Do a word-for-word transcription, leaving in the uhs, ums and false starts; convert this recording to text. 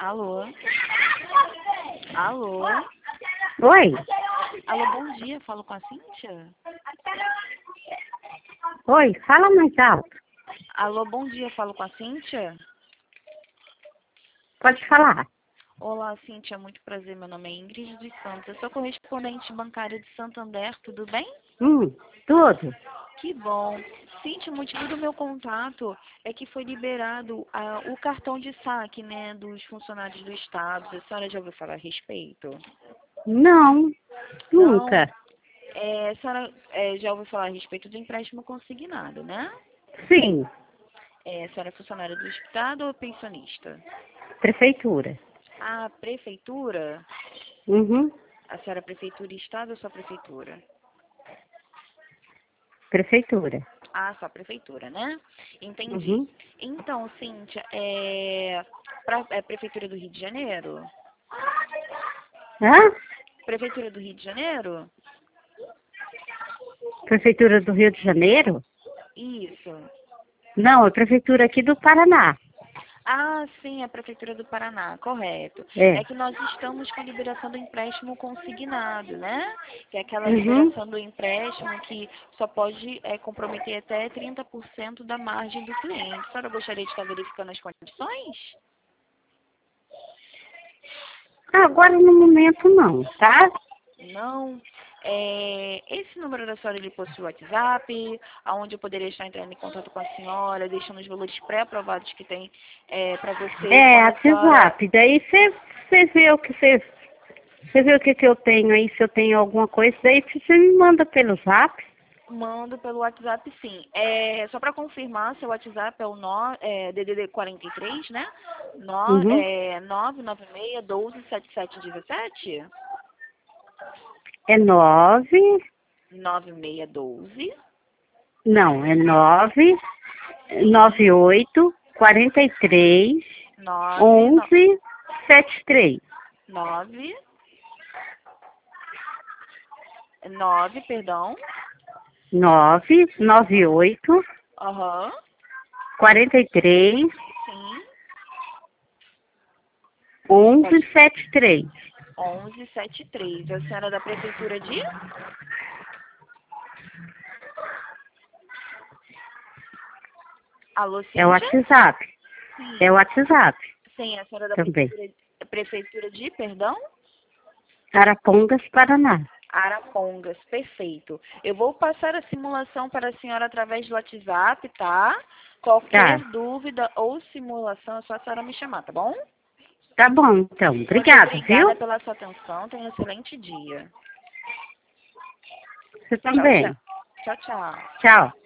Alô? Alô? Oi? Alô, bom dia. Falo com a Cíntia? Oi, fala mais alto. Alô, bom dia. Falo com a Cíntia? Pode falar. Olá, Cíntia. Muito prazer. Meu nome é Ingrid dos Santos. Eu sou correspondente bancária de Santander. Tudo bem? Hum, tudo. Que bom. Cíntia, o motivo do meu contato é que foi liberado ah, o cartão de saque, né, dos funcionários do Estado. A senhora já ouviu falar a respeito? Não, Não. nunca. É, a senhora é, já ouviu falar a respeito do empréstimo consignado, né? Sim, É, a senhora é funcionária do Estado ou pensionista? prefeitura. A prefeitura? Uhum, A senhora é prefeitura e Estado ou só prefeitura? prefeitura. Ah, só prefeitura, né? Entendi. Uhum. Então, Cíntia, é, pra, é prefeitura do Rio de Janeiro? Hã? Prefeitura do Rio de Janeiro? Prefeitura do Rio de Janeiro? Isso. Não, é prefeitura aqui do Paraná. Ah, sim, a Prefeitura do Paraná, correto. É. É que nós estamos com a liberação do empréstimo consignado, né? Que é aquela Uhum. liberação do empréstimo que só pode é, comprometer até trinta por cento da margem do cliente. A senhora gostaria de estar verificando as condições? Agora no momento não, tá? Não. É, esse número da senhora ele possui WhatsApp, aonde eu poderia estar entrando em contato com a senhora, deixando os valores pré-aprovados que tem é, para você É, quando a senhora WhatsApp. Daí você vê o que você. Você vê o que, que eu tenho aí, se eu tenho alguma coisa, daí você me manda pelo zap. mando pelo WhatsApp, sim. É, só para confirmar, seu WhatsApp é o no, é, D D D quarenta e três, né? No, Uhum. é, nove nove seis, um dois, sete sete um sete? É nove. nove seis um dois. Não, é nove, Sim. nove oito, quarenta e três, nove onze, setenta e três. nove nove, perdão. Nove, nove oito, Aham. quarenta e três, Sim. onze, Pode. setenta e três. onze setenta e três. A senhora é da prefeitura de? Alô, É o Cíntia? WhatsApp. É o Sim. WhatsApp Sim, a senhora é da também. prefeitura, prefeitura de, perdão? Arapongas, Paraná. Arapongas, perfeito. Eu vou passar a simulação para a senhora através do WhatsApp, tá? Qualquer Tá. dúvida ou simulação é só a senhora me chamar, tá bom? Tá bom, então. Muito Obrigada, obrigada viu? pela sua atenção. Tenha um excelente dia. Você Tchau, tchau. também. Tchau, tchau. Tchau.